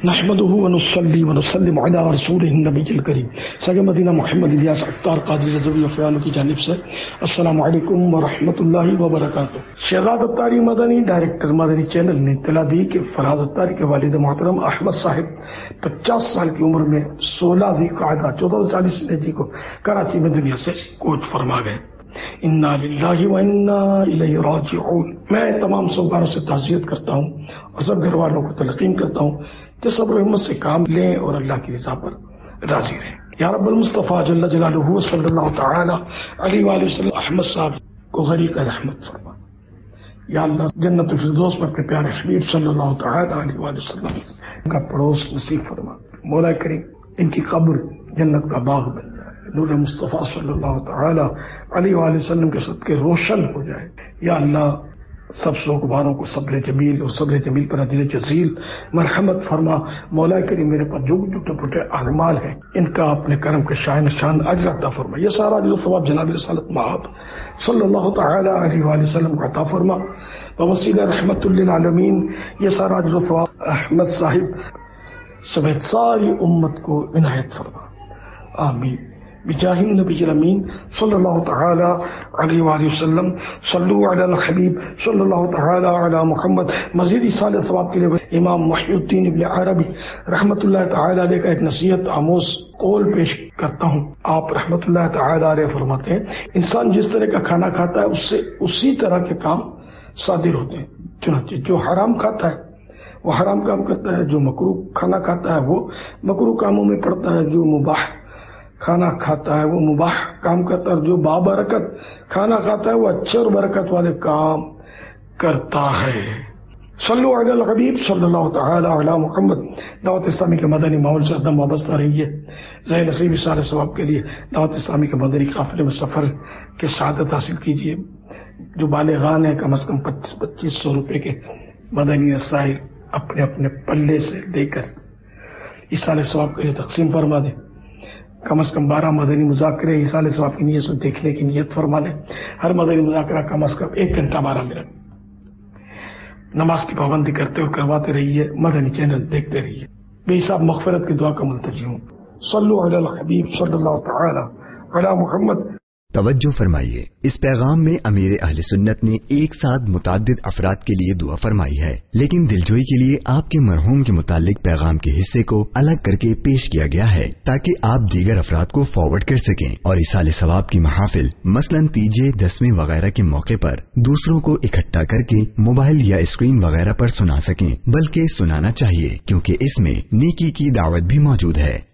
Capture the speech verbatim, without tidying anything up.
نحمده ونصلي ونسلم على رسوله النبي الكريم سگے مدینہ محمد الیاس اختار قادری رضوی افیان کی جانب سے السلام علیکم ورحمۃ اللہ وبرکاتہ۔ شہزاد اتاری مدنی ڈائریکٹر مدنی چینل نے اطلاع دی کہ فراز اتاری کے والد محترم احمد صاحب پچاس سال کی عمر میں سولہ ذی قعدہ چودہ سو چالیس ہجری کو کراچی میں دنیا سے کوچ فرما گئے۔ انا للہ و انا الیہ راجعون۔ میں تمام سوگواروں سے تعزیت کرتا ہوں اور سب گھر والوں کو تلقین کرتا ہوں کہ صبر و ہمت سے کام لیں اور اللہ کی رضا پر راضی رہیں۔ یا رب المصطفیٰ جل جلالہ صلی اللہ تعالی علیہ وآلہ وسلم احمد صاحب کو غریق رحمت فرما۔ یا اللہ جنت الفردوس میں اپنے پیارے حبیب صلی اللہ تعالی علیہ وآلہ وسلم کا پڑوس نصیب فرما۔ مولا کریم ان کی قبر جنت کا باغ بن جائے، نور مصطفیٰ صلی اللہ تعالی علیہ وآلہ وسلم کے صدقے روشن ہو جائے۔ یا اللہ سب سوگواروں کو صبر جمیل اور صبر جمیل پر اجر جزیل مرحمت فرما۔ مولا کریم میرے پاس جو ٹوٹے پھوٹے اعمال ہیں ان کا اپنے کرم کے شان شان اجر عطا فرما۔ یہ سارا جو ثواب جناب رسالت مآب صلی اللہ تعالی علیہ وآلہ وسلم کو عطا فرما بوسیلہ رحمت للعالمین۔ یہ سارا جو ثواب احمد صاحب سمیت ساری امت کو عنایت فرما، آمین بجاہ النبی الامین صلی اللہ تعالی علیہ وآلہ وسلم۔ صلو علی الحبیب صلی اللہ تعالی علی محمد۔ مزید اصال ثواب کے لیے امام محی الدین ابن عربی رحمۃ اللہ تعالی علیہ کا ایک نصیحت آموز قول پیش کرتا ہوں۔ آپ رحمۃ اللہ تعالی علیہ فرماتے ہیں انسان جس طرح کا کھانا کھاتا ہے اس سے اسی طرح کے کام صادر ہوتے ہیں۔ چنانچہ جو حرام کھاتا ہے وہ حرام کام کرتا ہے، جو مکروہ کھانا کھاتا ہے وہ مکروہ کاموں میں پڑتا ہے، جو مباح کھانا کھاتا ہے وہ مباح کام کرتا ہے، اور جو بابرکت کھانا کھاتا ہے وہ اچھے اور برکت والے کام کرتا ہے۔ صلو علی الحبیب صلی اللہ تعالی علی محمد۔ دعوت اسلامی کے مدنی ماحول سے عدم وابستہ رہیے۔ ذہن نصیب اشارہ ثواب کے لیے دعوت اسلامی کے مدنی قافلے میں سفر کے سعادت حاصل کیجیے۔ جو بالغان ہیں کم از کم پچیس پچیس سو روپے کے مدنی رسائل اپنے اپنے پلے سے دے کر اشارہ ثواب کے لیے تقسیم فرما دیں۔ کم از کم بارہ مدنی مذاکرے اصال ثواب کی نیت سے دیکھنے کی نیت فرما لیں۔ ہر مدنی مذاکرہ کم از کم ایک گھنٹہ بارہ منٹ۔ نماز کی پابندی کرتے اور کرواتے رہیے، مدنی چینل دیکھتے رہیے۔ بے حساب مغفرت کی دعا کا ملتجی ہوں۔ صلو علی الحبیب صلی اللہ تعالی علی محمد۔ توجہ فرمائیے، اس پیغام میں امیر اہل سنت نے ایک ساتھ متعدد افراد کے لیے دعا فرمائی ہے، لیکن دلجوئی کے لیے آپ کے مرحوم کے متعلق پیغام کے حصے کو الگ کر کے پیش کیا گیا ہے تاکہ آپ دیگر افراد کو فارورڈ کر سکیں اور ایصال ثواب کی محافل مثلاً تیجے دسویں وغیرہ کے موقع پر دوسروں کو اکٹھا کر کے موبائل یا اسکرین وغیرہ پر سنا سکیں، بلکہ سنانا چاہیے کیونکہ اس میں نیکی کی دعوت بھی موجود ہے۔